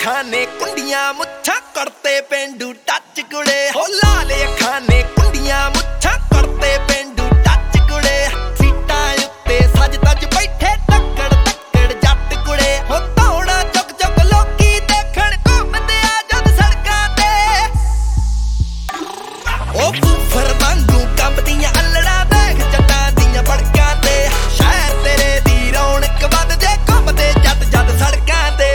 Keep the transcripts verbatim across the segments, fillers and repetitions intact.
ਅੱਖਾਂ ਨੇ ਕੁੰਡੀਆਂ ਮੁੱਛਾਂ ਕਰਤੇ ਪੇਂਡੂ ਟੱਚ ਕੁੜੇ ਹੋ ਲਾਲ ਅੱਖਾਂ ਨੇ ਕੁੰਡੀਆਂ ਮੁੱਛਾਂ ਕਰਤੇ ਪੇਂਡੂ ਟੱਚ ਕੁੜੇ ਸੀਟਾਂ ਉੱਤੇ ਸੱਜ ਤੱਜ ਬੈਠੇ ਟੱਕੜ ਟੱਕੜ ਜੱਟ ਕੁੜੇ ਹੋ ਧੌਣਾ ਚੁੱਕ ਚੁੱਕ ਲੋਕੀ ਦੇਖਣ ਘੁੰਮਦੇ ਆ ਜਦ ਸੜਕਾਂ ਤੇ ਉਹ ਫੁੱਫਰ ਵਾਂਗੂ ਕੰਬਦੀਆਂ ਅਲੜਾਂ ਦੇਖ ਜੱਟਾਂ ਦੀਆਂ ਬੜਕਾਂ ਤੇ ਸ਼ਹਿਰ ਤੇਰੇ ਦੀ ਰੌਣਕ ਵੱਧ ਜੇ ਘੁੰਮਦੇ ਜੱਟ ਜਦ ਸੜਕਾਂ ਤੇ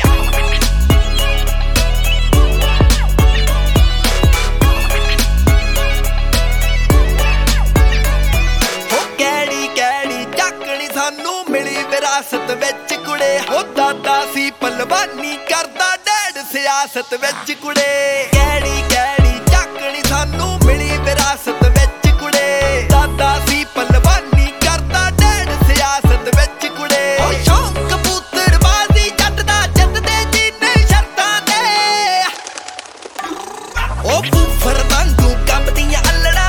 ਸਾਨੂੰ ਮਿਲੀ ਵਿਰਾਸਤ ਵਿੱਚ ਕੁੜੇ ਹੋ ਦਾਦਾ ਸੀ ਪਲਵਾਨੀ ਕਰਦਾ ਡੈਡ ਸਿਆਸਤ ਵਿੱਚ ਕੁੜੇ ਕਿਹੜੀ ਕਿਹੜੀ ਝਾਕਣੀ ਸਾਨੂੰ ਮਿਲੀ ਵਿਰਾਸਤ ਵਿੱਚ ਕੁੜੇ ਦਾਦਾ ਸੀ ਪਲਵਾਨੀ ਕਰਦਾ ਡੈਡ ਸਿਆਸਤ ਵਿੱਚ ਕੁੜੇ ਹੋ ਸ਼ੌਂਕ ਕਬੂਤਰਬਾਜ਼ੀ ਜੱਟ ਦਾ ਜਿੱਤਦੇ ਜੀ ਨਹੀਂ ਸ਼ਰਤਾਂ ਤੇ ਉਹ ਫੁੱਫਰ ਵਾਂਗੂ ਕੰਬਦੀਆਂ ਅਲੜਾ